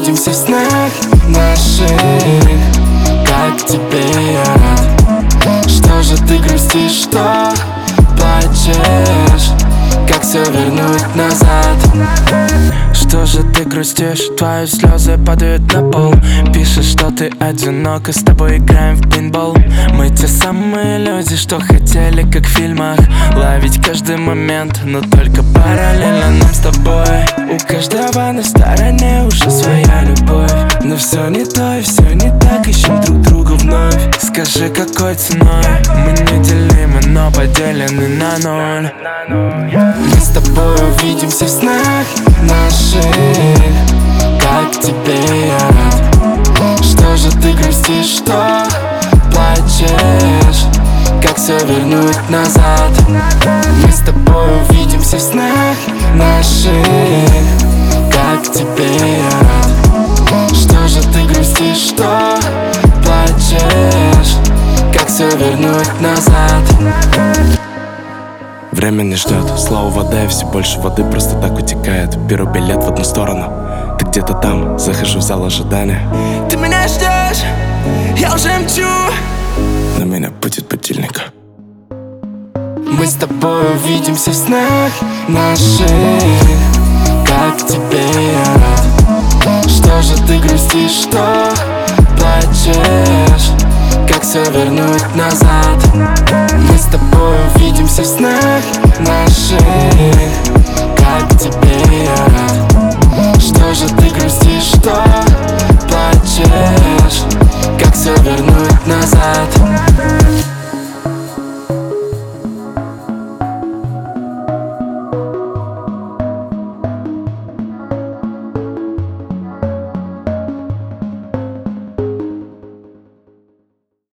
увидимся в снах наших. Как тебе я рад. Что же ты грустишь, что плачешь? Как все вернуть назад? Что же ты грустишь? Твои слезы падают на пол. Пишешь, что ты одинока, с тобой играем в пейнтбол. Мы те самые люди, что хотели, как в фильмах, ловить каждый момент, но только параллельно нам с тобой. У каждого на стороне уже своя любовь, но все не то и все не так, ищем друг друга вновь. Скажи, какой ценой? Мы неделимы, но поделены на ноль. Мы с тобой увидимся в снах наших. Как тебе я рад. Что же ты грустишь, что плачешь? Как все вернуть назад? Мы с тобой увидимся в снах наших. Как тебе я рад. Что же ты грустишь, что плачешь? Как все вернуть назад? Время не ждет, слово вода и все больше воды просто так утекает. Беру билет в одну сторону, ты где-то там, захожу в зал ожидания. Ты меня ждешь, я уже мчу. На меня будет будильник. Мы с тобой увидимся в снах наших. Как тебе я рад. Что же ты грустишь, что плачешь? Как все вернуть назад? Мы с тобой увидимся в снах наших. Как тебе я рад. Что же ты грустишь, что